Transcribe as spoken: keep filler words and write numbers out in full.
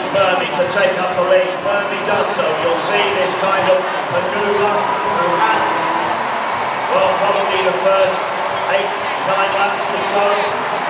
Fermi to take up the lead. Fermi does so. You'll see this kind of manoeuvre throughout, well, probably the first eight, nine laps or so.